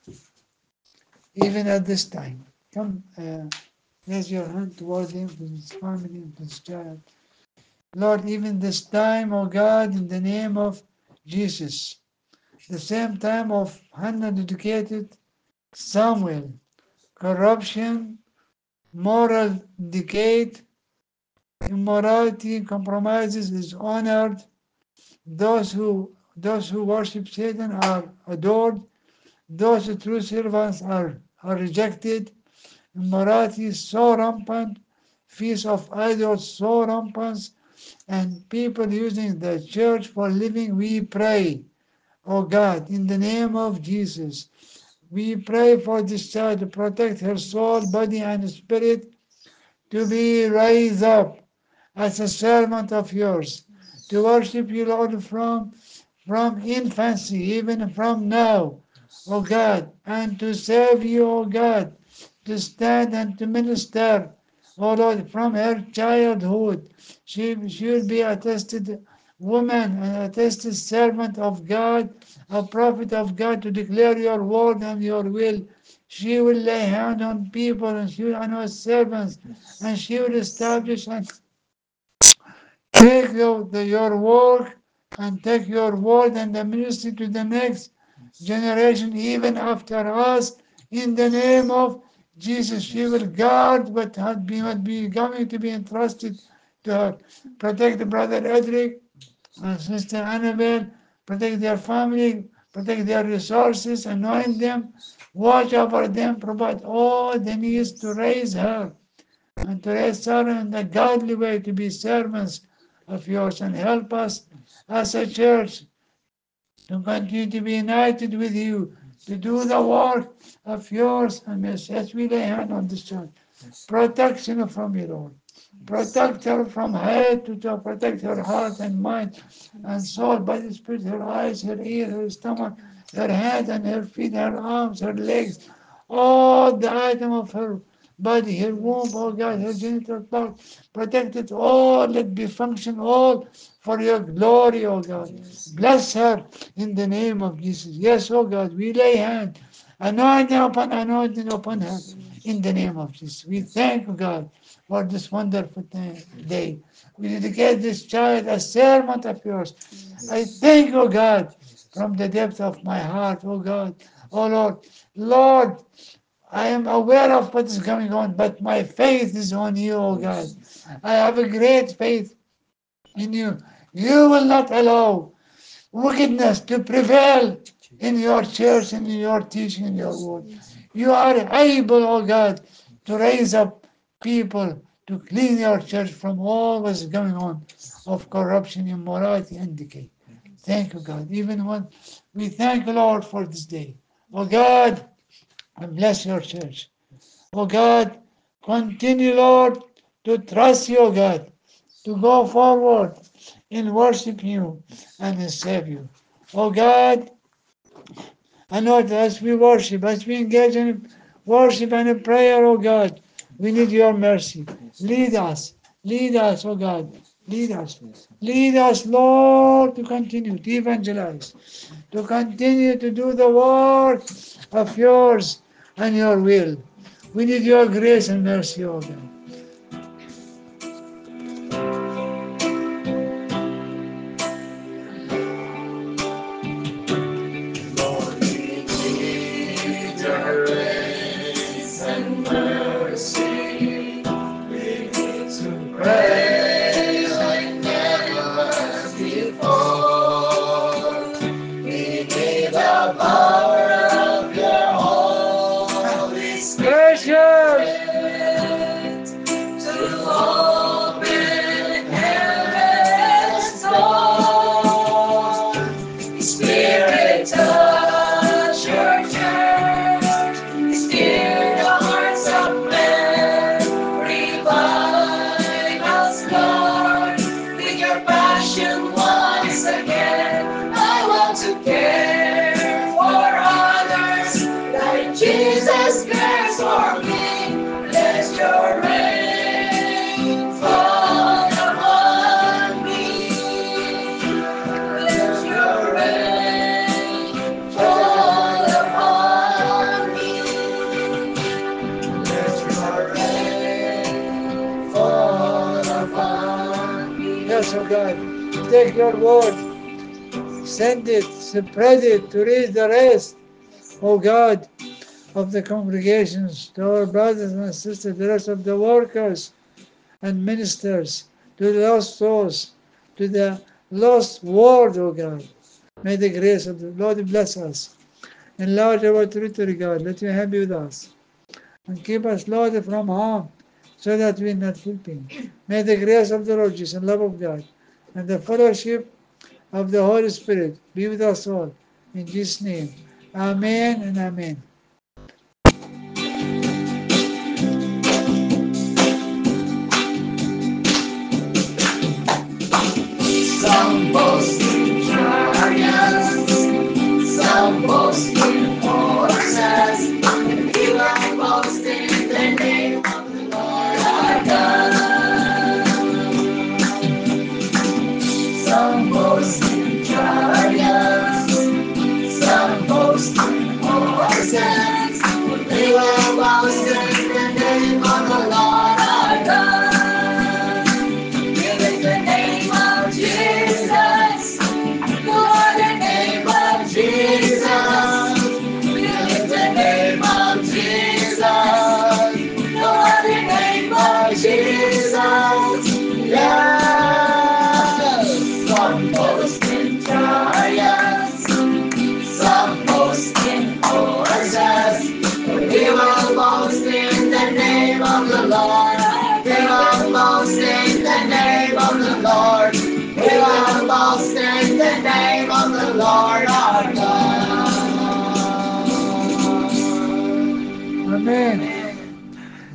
even at this time, come raise your hand toward him, to his family, to his child. Lord, even this time, O God, in the name of Jesus, the same time of Hannah dedicated Samuel, corruption, moral decay, immorality, compromises is honored. Those who worship Satan are adored. Those true servants are rejected. Immorality is so rampant. Feast of idols so rampant. And people using the church for living, we pray, oh God, in the name of Jesus, we pray for this child to protect her soul, body, and spirit to be raised up as a servant of yours, to worship you, Lord, from infancy, even from now, O God, and to serve you, O God, to stand and to minister, O Lord, from her childhood. She will be a tested woman and a tested servant of God, a prophet of God to declare your word and your will. She will lay hand on people and she will anoint servants and she will establish and take your work and take your word and the ministry to the next generation, even after us. In the name of Jesus, she will guard what be going to be entrusted to her. Protect Brother Edric and Sister Annabel. Protect their family. Protect their resources. Anoint them. Watch over them. Provide all the needs to raise her and to raise her in a godly way to be servants of yours, and help us as a church to continue to be united with you, to do the work of yours and as we lay hand on this church. Protection from you, Lord. Protect her from head to toe. Protect her heart and mind and soul, body, spirit, her eyes, her ears, her stomach, her head and her feet, her arms, her legs, all the item of her body, her womb, oh God, her genital part, protect it all, let be function all for your glory, oh God. Bless her in the name of Jesus. Yes, oh God, we lay hand, anointing upon her in the name of Jesus. We thank you, God, for this wonderful day. We dedicate this child a servant of yours. I thank you, God, from the depth of my heart, oh God. Oh Lord, Lord, I am aware of what is going on, but my faith is on you, oh God. I have a great faith in you. You will not allow wickedness to prevail in your church and in your teaching and your word. You are able, oh God, to raise up people to clean your church from all what is going on of corruption, immorality, and decay. Thank you, God. Even when we thank the Lord for this day. Oh God, and bless your church. Oh God, continue, Lord, to trust you, oh God, to go forward in worship you and in serve you. Oh God, and Lord, as we worship, as we engage in worship and in prayer, oh God, we need your mercy. Lead us, oh God. Lead us, please. Lead us, Lord, to continue to evangelize, to continue to do the work of yours and your will. We need your grace and mercy, O God. Lord, we need your grace and mercy. We need to pray like never before. We need the power of your Holy Spirit to open heaven's door. Spirit, touch your church. Steer the hearts of men. Revive us, Lord, with your passion once again. I want to care for others like Jesus cares for me. Let your rain fall upon me. Let your rain fall upon me. Let your rain fall upon me. Yes, O God. Take your word, send it, spread it to reach the rest, O God, of the congregations, to our brothers and sisters, the rest of the workers and ministers, to the lost souls, to the lost world, O God. May the grace of the Lord bless us. Enlarge our territory, God. Let your hand be with us. And keep us, Lord, from harm, so that we not feel pain. May the grace of the Lord Jesus and love of God and the fellowship of the Holy Spirit be with us all. In Jesus' name. Amen and amen. Some boast in chariots, some boast in horses, and we will boast in the name of the Lord our God. Some boast in chariots, some boast in horses, and we will boast in the name of the Lord our God. Give it the name of Jesus. Lord, the name of Jesus. Give it the name of Jesus. Lord, the name of Jesus. Yes. Some boast in chariots, some boast in horses. We will boast in the name of the Lord. We will boast in the name of the Lord. We will boast in the name of the Lord our God. Amen.